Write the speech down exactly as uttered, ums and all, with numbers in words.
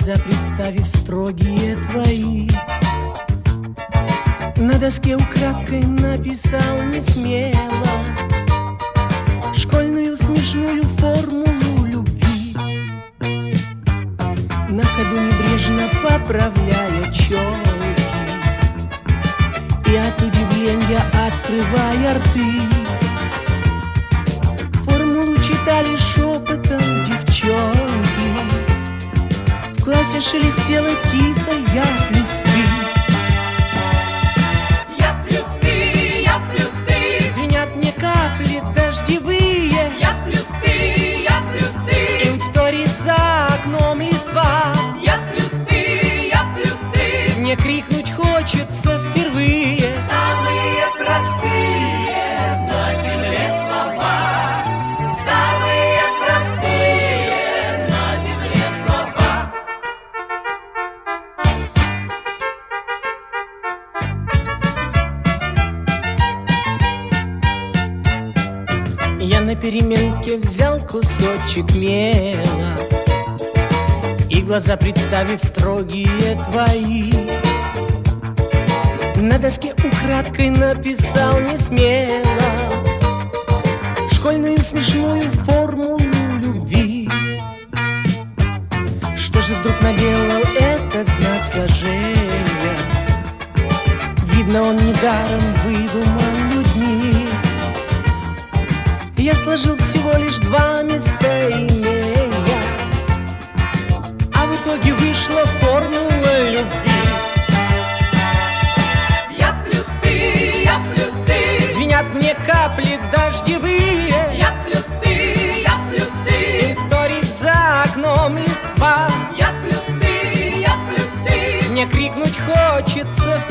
глаза представив строгие твои, на доске украдкой написал не смело школьную смешную формулу любви, на ходу небрежно поправляя челки и от удивления открывая рты. Формулу читали шепотом девчонки, в классе шелестела тихо «я плюс ты». Я плюс ты, я плюс ты, звенят мне капли дождевые. Я плюс ты, я плюс ты, Им вторит за окном листва. я плюс ты, я плюс ты. Мне крикнуть хочется впервые. Самые простые на земле слова, самые простые на земле слова. Я на переменке взял кусочек мела и глаза представив строгие твои, на доске украдкой написал не смело школьную смешную формулу любви. Что же вдруг наделал этот знак сложения? Видно, он недаром выдуман людьми. Я сложил всего лишь два местоимения, а в итоге вышла формула любви. Я плюс ты, я плюс ты, Звенят мне капли дождевые. я плюс ты, я плюс ты, Вторит за окном листва. я плюс ты, я плюс ты. Мне крикнуть хочется